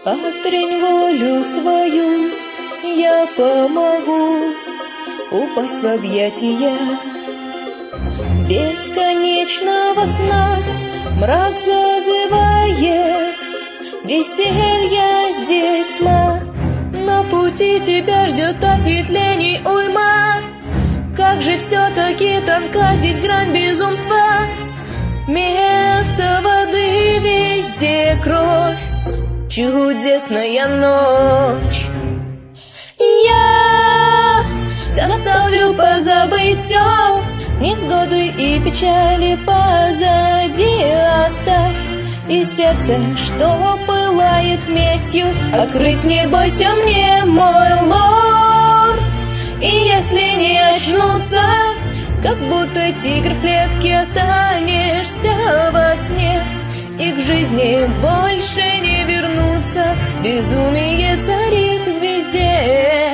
Отринь волю свою, я помогу упасть в объятия бесконечного сна. Мрак зазывает, веселья здесь тьма. На пути тебя ждет ответвлений уйма. Как же все-таки тонка здесь грань безумства. Вместо воды везде кровь, чудесная ночь. Я заставлю позабыть все, невзгоды и печали позади оставь. И сердце, что пылает местью, открыть не бойся мне, мой лорд. И если не очнуться, как будто тигр в клетке, останешься во сне. И к жизни больше не вернуться, безумие царит везде.